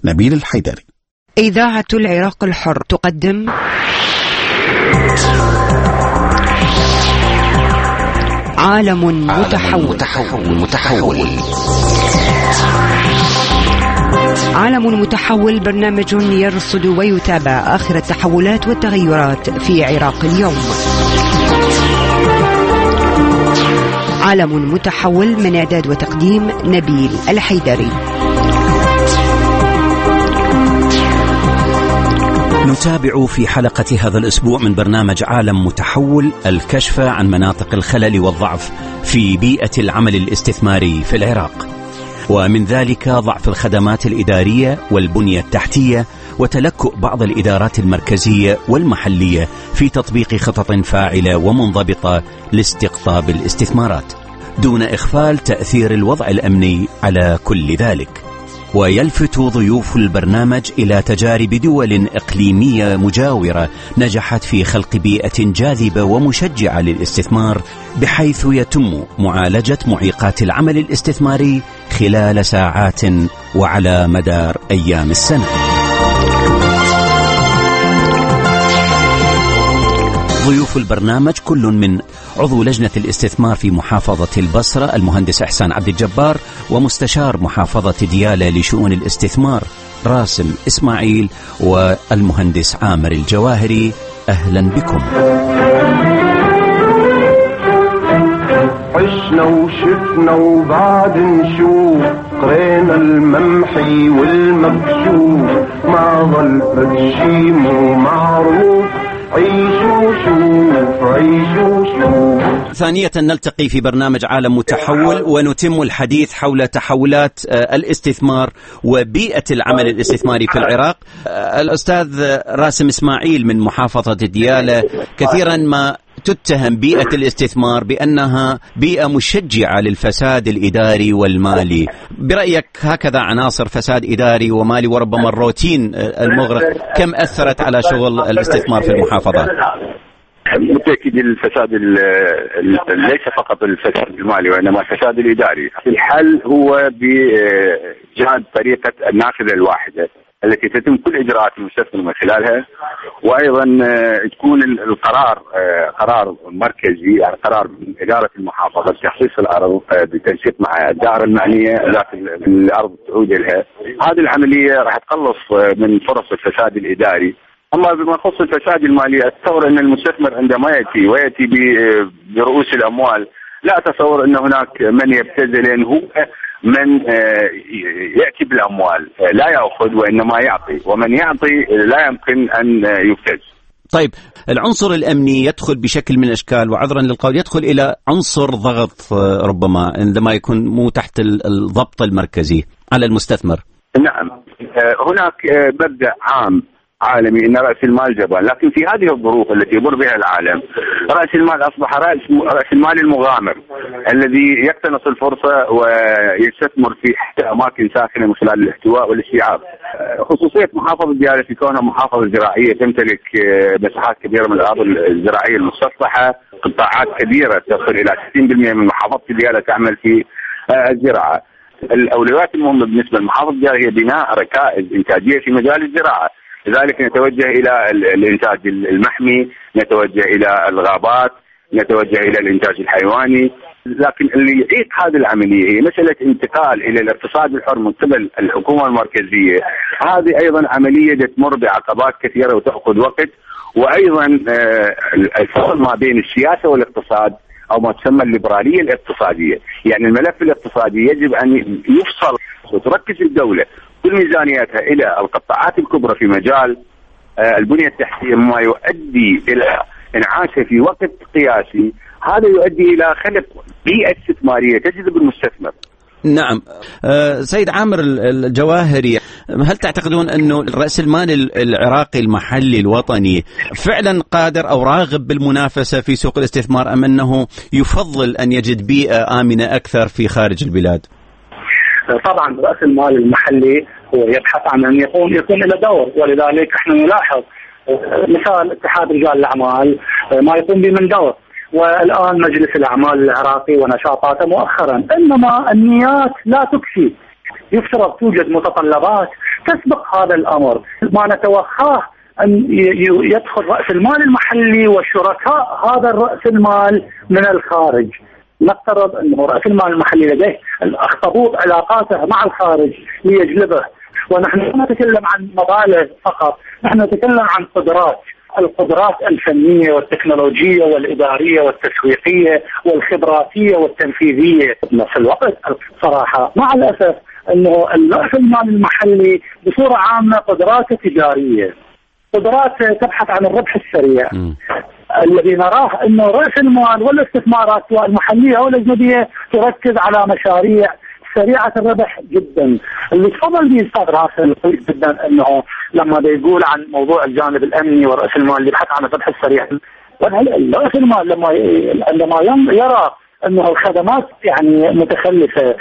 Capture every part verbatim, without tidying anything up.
نبيل الحيدري. إذاعة العراق الحر تقدم عالم متحول. متحول متحول عالم متحول، برنامج يرصد ويتابع آخر التحولات والتغيرات في عراق اليوم. عالم متحول، من إعداد وتقديم نبيل الحيدري. نتابع في حلقة هذا الأسبوع من برنامج عالم متحول الكشف عن مناطق الخلل والضعف في بيئة العمل الاستثماري في العراق، ومن ذلك ضعف الخدمات الإدارية والبنية التحتية وتلكؤ بعض الإدارات المركزية والمحلية في تطبيق خطط فاعلة ومنضبطة لاستقطاب الاستثمارات، دون إغفال تأثير الوضع الأمني على كل ذلك. ويلفت ضيوف البرنامج إلى تجارب دول إقليمية مجاورة نجحت في خلق بيئة جاذبة ومشجعة للاستثمار، بحيث يتم معالجة معيقات العمل الاستثماري خلال ساعات وعلى مدار أيام السنة. ضيوف البرنامج كل من عضو لجنة الاستثمار في محافظة البصرة المهندس إحسان عبد الجبار، ومستشار محافظة ديالى لشؤون الاستثمار راسم إسماعيل، والمهندس عامر الجواهري. أهلا بكم. عشنا وشفنا وبعد نشوف، قرينا الممحي والمكشوف، ما ظل فدشي مو معروف، عيشوا شوف عيشوا شوف. ثانية نلتقي في برنامج عالم متحول ونتم الحديث حول تحولات الاستثمار وبيئة العمل الاستثماري في العراق. الأستاذ راسم إسماعيل من محافظة ديالى، كثيرا ما تتهم بيئة الاستثمار بأنها بيئة مشجعة للفساد الإداري والمالي، برأيك هكذا عناصر فساد إداري ومالي وربما الروتين المغرق كم أثرت على شغل الاستثمار في المحافظات؟ بالتأكيد الفساد ليس فقط الفساد المالي وإنما الفساد الإداري. الحل هو بإيجاد طريقة النافذة الواحدة التي تتم كل إجراءات المستثمر من خلالها، وأيضا تكون القرار قرار مركزي، يعني قرار من إدارة المحافظة بتخصيص الأرض بالتنسيق مع الدائرة المعنية ذات الأرض تعود لها. هذه العملية راح تقلص من فرص الفساد الإداري. أما بما يخص الفساد المالي، أتصور أن المستثمر عندما يأتي ويأتي برؤوس الأموال لا أتصور أن هناك من يبتذل، هو من يأتي بالأموال لا يأخذ وإنما يعطي، ومن يعطي لا يمكن أن يبتز. طيب، العنصر الأمني يدخل بشكل من الأشكال، وعذرا للقول يدخل إلى عنصر ضغط ربما عندما يكون مو تحت الضبط المركزي على المستثمر. نعم، هناك مبدأ عام عالمي ان راس المال جبان، لكن في هذه الظروف التي يمر بها العالم راس المال اصبح راس راس المال المغامر الذي يقتنص الفرصه ويستثمر في حتى اماكن ساخنه من خلال الاحتواء والاستيعاب. خصوصيه محافظه ديالى في كونها محافظه زراعيه تمتلك مساحات كبيره من الارض الزراعيه المسطحه، قطاعات كبيره تصل الى ستين بالمئة من محافظه ديالى تعمل في الزراعه. الاولويات المهمه بالنسبه لمحافظه ديالى هي بناء ركائز انتاجيه في مجال الزراعه، لذلك نتوجه إلى الإنتاج المحمي، نتوجه إلى الغابات، نتوجه إلى الإنتاج الحيواني. لكن اللي يعيق هذه العملية هي مسألة انتقال إلى الاقتصاد الحر من قبل الحكومة المركزية. هذه أيضا عملية تمر بعقبات كثيرة وتأخذ وقت، وأيضا الفصل ما بين السياسة والاقتصاد أو ما تسمى الليبرالية الاقتصادية، يعني الملف الاقتصادي يجب أن يفصل وتركز الدولة كل ميزانياتها إلى القطاعات الكبرى في مجال البنية التحتية، مما يؤدي إلى انعاشها في وقت قياسي. هذا يؤدي إلى خلق بيئة استثمارية تجذب المستثمر. نعم. أه سيد عامر الجواهري، هل تعتقدون أنه رأس المال العراقي المحلي الوطني فعلا قادر أو راغب بالمنافسة في سوق الاستثمار، أم أنه يفضل أن يجد بيئة آمنة أكثر في خارج البلاد؟ طبعا رأس المال المحلي هو يبحث عن أن يكون يكون له دور، ولذلك احنا نلاحظ مثال اتحاد رجال الأعمال ما يقوم بمن دور، والآن مجلس الأعمال العراقي ونشاطاته مؤخرا، إنما النيات لا تكفي. يفترض توجد متطلبات تسبق هذا الأمر. ما نتوخاه أن يدخل رأس المال المحلي وشركاء هذا الرأس المال من الخارج. نفترض أنه رأس المال المحلي لديه الأخطبوط علاقاته مع الخارج ليجلبه، ونحن لا نتكلم عن مبالغ فقط، نحن نتكلم عن قدرات، القدرات الفنية والتكنولوجية والإدارية والتسويقية والخبراتية والتنفيذية. في الوقت صراحة مع الأسف أنه رأس المال المحلي بصورة عامة قدراته تجارية، قدرات تبحث عن الربح السريع. م. الذي نراه أنه رأس المال والاستثمارات سواء المحلية أو الأجنبية تركز على مشاريع سريعة الربح جدا. اللي تفضل به أستاذ راسل جدا أنه لما بيقول عن موضوع الجانب الأمني ورأس المال اللي يبحث عن الربح السريع، رأس المال لما عندما يرى أنه الخدمات يعني متخلفة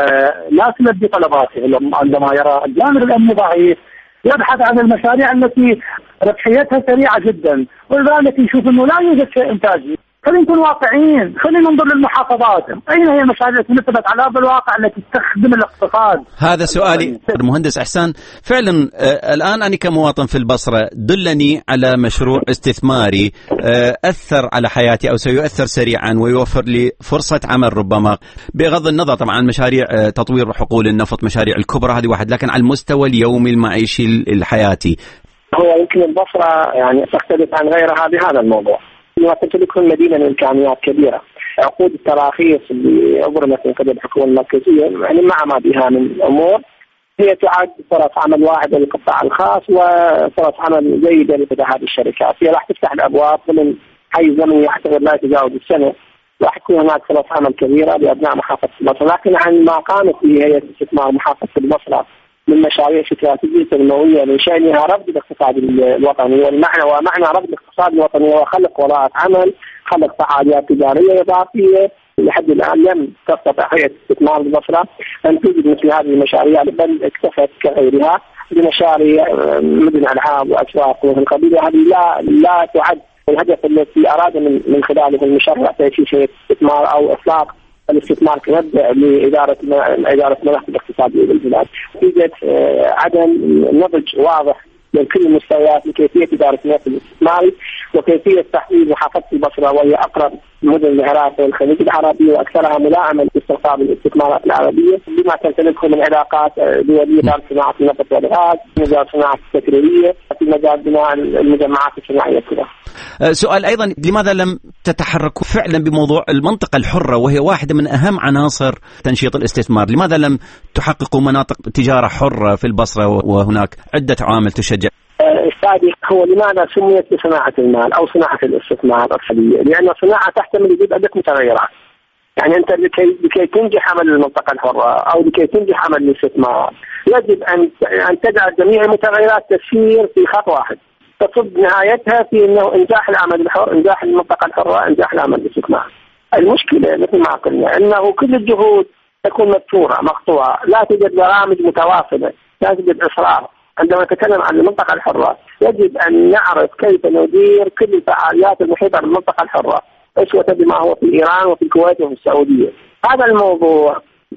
ولا تلبي طلباته، عندما يرى الجانب الأمني ضعيف يبحث عن المشاريع التي ربحيتها سريعة جدا، ولذلك يشوف أنه لا يوجد شيء إنتاجي. خلينا نكون واقعيين، خلينا ننظر للمحافظات، أين هي المشاريع التي نثبت على أرض الواقع التي تخدم الاقتصاد؟ هذا سؤالي المهندس إحسان. فعلا آه الآن أنا كمواطن في البصرة دلني على مشروع استثماري آه أثر على حياتي أو سيؤثر سريعا ويوفر لي فرصة عمل، ربما بغض النظر طبعا عن مشاريع آه تطوير حقول النفط، مشاريع الكبرى هذه واحد، لكن على المستوى اليومي المعيشي الحياتي. هو يمكن البصرة يعني تختلف عن غيرها بهذا الموضوع، وتمتلكون مدينة من إمكانيات كبيرة. عقود التراخيص اللي أبرمت من قبل الحكومة المركزية يعني مع ما بها من أمور هي تعد فرص عمل واحدة للقطاع الخاص وفرص عمل جيدة لهذه الشركات. هي راح تفتح الأبواب من حيز زمني يعتبر لا يتجاوز السنة، راح تكون هناك فرص عمل كبيرة لأبناء محافظة البصرة. لكن عن ما قامت به هيئة استثمار محافظة البصرة من مشاريع استراتيجية تنموية من شأنها ربط الاقتصاد الوطني، والمعنى ومعنى ربط الاقتصاد الوطني هو خلق وظائف عمل، خلق فعاليات تجارية إضافية. لحد الآن لم تستطع هيئة استثمار البصرة أن توجد مثل هذه المشاريع، بل اكتفت كغيرها بمشاريع مدن ألعاب وأسواق ومن قبيل. هذه لا لا تعد الهدف الذي أراد من من خلاله المشروع تأسيس هيئة استثمار أو إطلاق الاستثمار كمبدأ لإدارة إدارة الملف الاقتصادي للبلاد. يوجد عدم نضج واضح من كل المستويات لكيفية إدارة الملف الاستثماري وكيفية تحويل محافظة البصرة وهي أقرب مدن العراق والخليج العربي وأكثرها ملائمة لاستقطاب الاستثمارات العربية بما تمتلكه من علاقات دولية في صناعة النفط والغاز، في مجال صناعة البترولية، في مجال بناء المجمعات الصناعية كلها. سؤال أيضا، لماذا لم تتحركوا فعلا بموضوع المنطقة الحرة وهي واحدة من أهم عناصر تنشيط الاستثمار؟ لماذا لم تحققوا مناطق تجارة حرة في البصرة وهناك عدة عوامل تشجع؟ استاذي، هو لماذا سميت بصناعة المال أو صناعة الاستثمار الرأسمالية؟ لأن الصناعة تحتمل وجود عدة متغيرات. يعني أنت لكي لكي تنجح عمل المنطقة الحرة أو لكي تنجح عمل الاستثمار يجب أن أن تجعل جميع المتغيرات تسير في خط واحد تصب نهايتها في انه انجاح العمل الحر، انجاح المنطقه الحره، انجاح العمل الاستثمار. المشكله مثل ما قلنا انه كل الجهود تكون مدفوره مقطوعه، لا توجد برامج متواصله، لا توجد اصرار. عندما نتكلم عن المنطقه الحره يجب ان نعرف كيف ندير كل الفعاليات المحيطه بالمنطقه الحره اسوه بما هو في ايران وفي الكويت وفي السعوديه. هذا الموضوع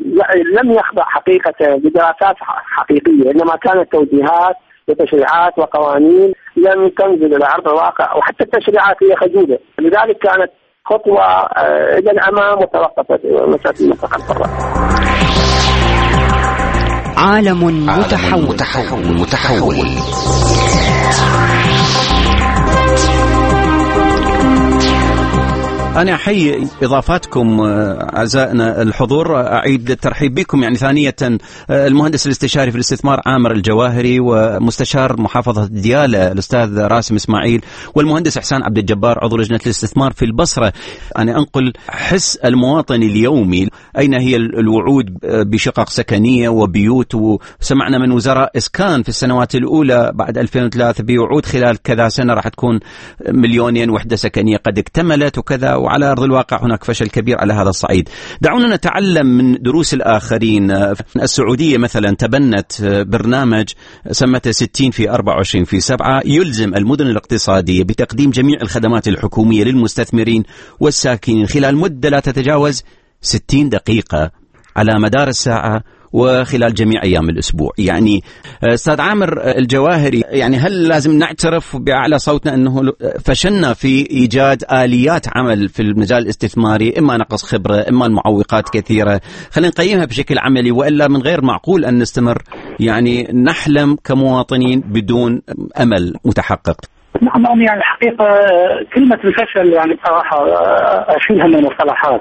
لم يخضع حقيقه بدراسات حقيقيه، انما كانت توجيهات وتشريعات وقوانين لم تنزل إلى أرض الواقع، وحتى التشريعات هي خجولة. لذلك كانت خطوة إلى الأمام وتوقفت مسألة المنطقة الحرة. عالم متحول متحول متحول. أنا أحيي إضافاتكم أعزائنا الحضور، أعيد الترحيب بكم يعني ثانية المهندس الاستشاري في الاستثمار عامر الجواهري، ومستشار محافظة ديالى الأستاذ راسم إسماعيل، والمهندس إحسان عبد الجبار عضو لجنة الاستثمار في البصرة. أنا أنقل حس المواطن اليومي، أين هي الوعود بشقق سكنية وبيوت، وسمعنا من وزراء إسكان في السنوات الأولى بعد ألفين وثلاثة بوعود خلال كذا سنة راح تكون مليونين وحدة سكنية قد اكتملت وكذا، وعلى أرض الواقع هناك فشل كبير على هذا الصعيد. دعونا نتعلم من دروس الآخرين. السعودية مثلا تبنت برنامج سمته ستين في أربعة وعشرين في سبعة يلزم المدن الاقتصادية بتقديم جميع الخدمات الحكومية للمستثمرين والساكنين خلال مدة لا تتجاوز ستين دقيقة على مدار الساعة، وخلال جميع أيام الأسبوع. يعني أستاذ عامر الجواهري، يعني هل لازم نعترف بأعلى صوتنا أنه فشلنا في إيجاد آليات عمل في المجال الاستثماري، إما نقص خبرة إما المعوقات كثيرة، خلينا نقيمها بشكل عملي، وإلا من غير معقول أن نستمر يعني نحلم كمواطنين بدون أمل متحقق. نعم، يعني الحقيقة كلمة الفشل يعني بصراحة أشيلها من المصطلحات.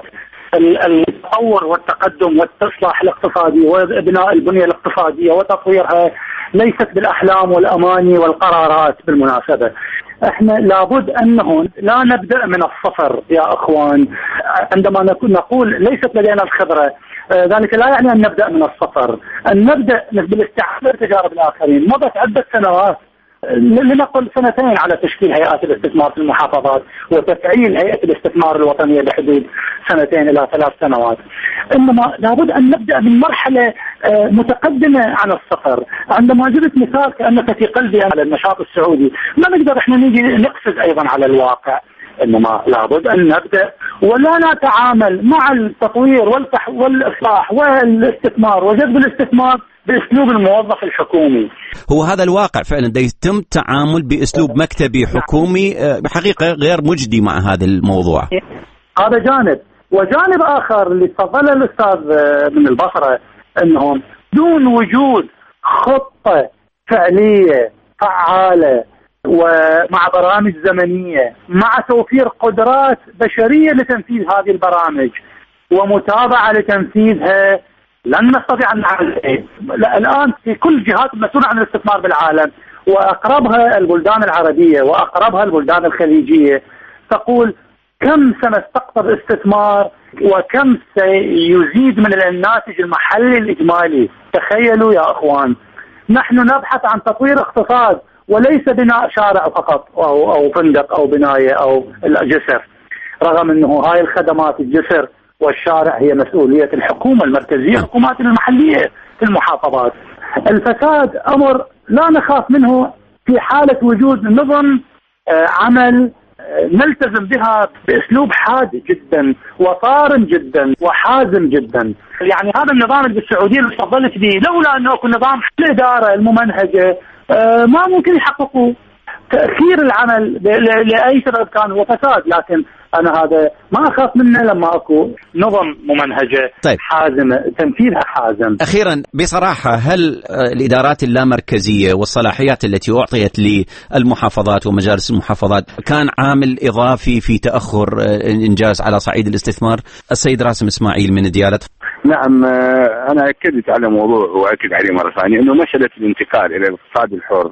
التطور والتقدم والإصلاح الاقتصادي وبناء البنية الاقتصادية وتطويرها ليست بالأحلام والأماني والقرارات. بالمناسبة احنا لابد أنه لا نبدأ من الصفر يا أخوان. عندما نقول ليست لدينا الخبرة، ذلك لا يعني أن نبدأ من الصفر، أن نبدأ بالاستعادة تجارب الآخرين. مضت عدة سنوات، لنقل سنتين على تشكيل هيئات الاستثمار في المحافظات وتفعيل هيئة الاستثمار الوطنية بحدود سنتين إلى ثلاث سنوات. إنما لابد أن نبدأ من مرحلة متقدمة عن الصفر. عندما جبت مثال كأنك في قلبي على النشاط السعودي، ما نقدر إحنا نيجي نقفز أيضا على الواقع، إنما لابد أن نبدأ ولا نتعامل مع التطوير والإصلاح والاستثمار وجذب الاستثمار بأسلوب الموظف الحكومي. هو هذا الواقع فعلا، دا يتم تعامل بأسلوب مكتبي حكومي بحقيقة غير مجدي مع هذا الموضوع. هذا جانب، وجانب آخر اللي تفضل الأستاذ من البصرة، أنهم دون وجود خطة فعلية فعالة ومع برامج زمنية مع توفير قدرات بشرية لتنفيذ هذه البرامج ومتابعة لتنفيذها لن نستطيع أن نعمل شيء. الآن في كل جهات المسؤولة عن الاستثمار بالعالم وأقربها البلدان العربية وأقربها البلدان الخليجية تقول كم سنستقطب استثمار وكم سيزيد من الناتج المحلي الإجمالي. تخيلوا يا أخوان، نحن نبحث عن تطوير اقتصاد وليس بناء شارع فقط أو, أو فندق أو بناية أو جسر، رغم أنه هاي الخدمات الجسر والشارع هي مسؤولية الحكومة المركزية، الحكومات المحلية في المحافظات. الفساد أمر لا نخاف منه في حالة وجود نظم عمل نلتزم بها بأسلوب حاد جدا وصارم جدا وحازم جدا. يعني هذا النظام السعودي اللي تفضلت به لولا أنه يكون نظام الإدارة الممنهجة ما ممكن يحققوا تأثير العمل لأي سبب كان هو فساد. لكن أنا هذا ما أخاف منه لما أكو نظم ممنهجة طيب. حازمة تنفيذها حازم. أخيرا بصراحة، هل الإدارات اللامركزية والصلاحيات التي أعطيت للمحافظات ومجالس المحافظات كان عامل إضافي في تأخر إنجاز على صعيد الاستثمار؟ السيد راسم إسماعيل من ديالة. نعم، أنا أكدت على موضوع وأكد عليه مرة ثانية أنه مسألة الانتقال إلى الاقتصاد الحر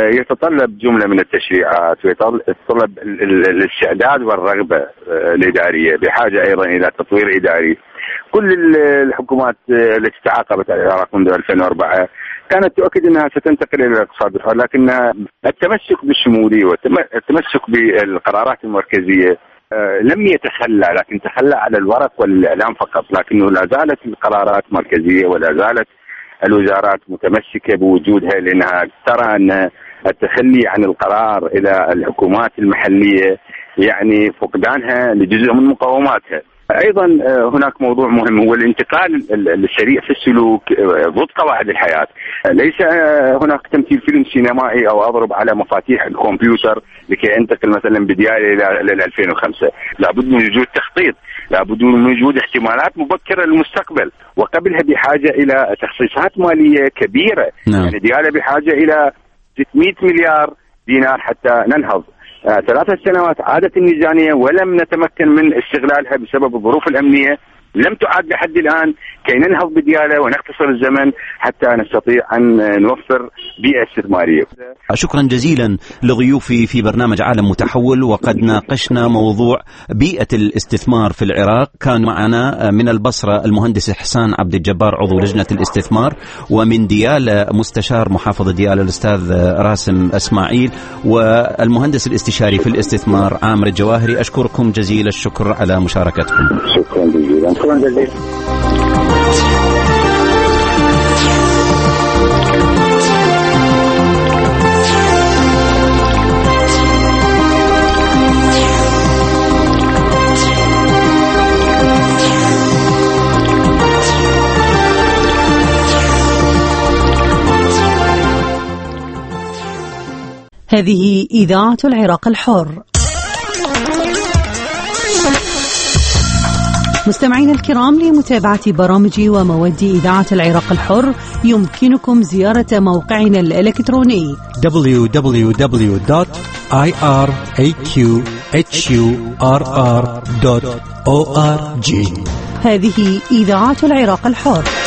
يتطلب جملة من التشريعات ويتطلب الاستعداد والرغبة الإدارية، بحاجة أيضا إلى تطوير إداري. كل الحكومات التي تعاقبت على العراق منذ ألفين وأربعة كانت تؤكد أنها ستنتقل إلى الاقتصاد الحر، لكن التمسك بالشمولية والتمسك بالقرارات المركزية لم يتخلى، لكن تخلى على الورق والإعلام فقط، لكنه لا زالت القرارات مركزية ولا زالت الوزارات متمسكة بوجودها، لأنها ترى أن التخلي عن القرار إلى الحكومات المحلية يعني فقدانها لجزء من مقوماتها. أيضا هناك موضوع مهم هو الانتقال السريع في السلوك ضد قواعد الحياة. ليس هناك تمثيل فيلم سينمائي أو أضرب على مفاتيح الكمبيوتر لكي أنتقل مثلا بديالي إلى ألفين وخمسة. لابد من وجود تخطيط، لابد من وجود احتمالات مبكرة للمستقبل، وقبلها بحاجة إلى تخصيصات مالية كبيرة. نعم. يعني ديالي بحاجة إلى ستمائة مليار دينار حتى ننهض. آه ثلاثة سنوات عادت الميزانية ولم نتمكن من استغلالها بسبب الظروف الأمنية، لم تعاد لحد الآن كي ننهض بديالة ونختصر الزمن حتى نستطيع أن نوفر بيئة استثمارية. شكرا جزيلا لضيوفي في برنامج عالم متحول، وقد ناقشنا موضوع بيئة الاستثمار في العراق. كان معنا من البصرة المهندس إحسان عبد الجبار عضو لجنة الاستثمار، ومن ديالة مستشار محافظة ديالة الأستاذ راسم إسماعيل، والمهندس الاستشاري في الاستثمار عامر الجواهري. أشكركم جزيل الشكر على مشاركتكم. شكرا جزيلا. شكرا جزيلا. هذه إذاعة العراق الحر. مستمعين الكرام، لمتابعة برامج ومواد إذاعة العراق الحر يمكنكم زيارة موقعنا الإلكتروني دبليو دبليو دبليو دوت آي آر إيه كيو إتش يو آر آر دوت أو آر جي. هذه إذاعة العراق الحر.